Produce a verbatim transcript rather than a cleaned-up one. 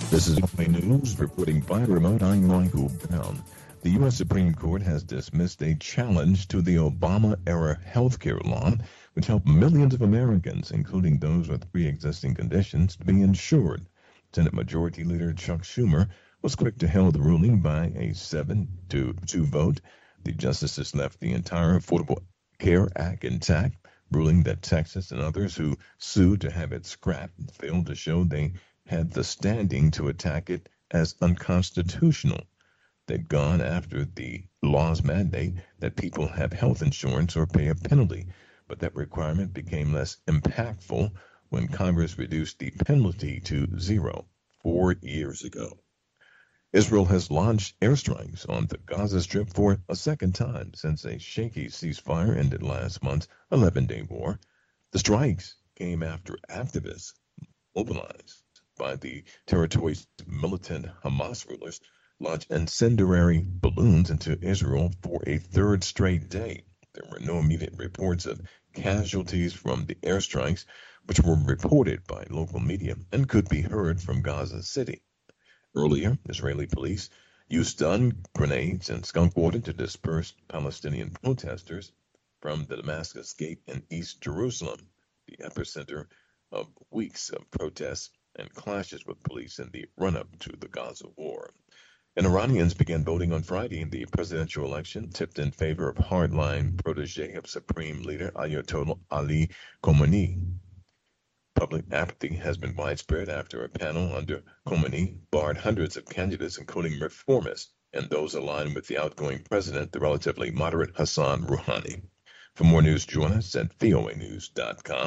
This is V O A News, reporting by remote. I'm Michael Brown. The U S. Supreme Court has dismissed a challenge to the Obama-era healthcare law, which helped millions of Americans, including those with pre-existing conditions, to be insured. Senate Majority Leader Chuck Schumer was quick to hail the ruling by a seven to two vote. The justices left the entire Affordable Care Act intact, ruling that Texas and others who sued to have it scrapped failed to show they had the standing to attack it as unconstitutional. They'd gone after the law's mandate that people have health insurance or pay a penalty, but that requirement became less impactful when Congress reduced the penalty to zero four years ago. Israel has launched airstrikes on the Gaza Strip for a second time since a shaky ceasefire ended last month's eleven-day war. The strikes came after activists mobilized by the territory's militant Hamas rulers launched incendiary balloons into Israel for a third straight day. There were no immediate reports of casualties from the airstrikes, which were reported by local media and could be heard from Gaza City. Earlier, Israeli police used stun grenades and skunk water to disperse Palestinian protesters from the Damascus Gate in East Jerusalem, the epicenter of weeks of protests and clashes with police in the run-up to the Gaza war. And Iranians began voting on Friday in the presidential election, tipped in favor of hardline protege of Supreme Leader Ayatollah Ali Khamenei. Public apathy has been widespread after a panel under Khamenei barred hundreds of candidates, including reformists and those aligned with the outgoing president, the relatively moderate Hassan Rouhani. For more news, join us at V O A news dot com.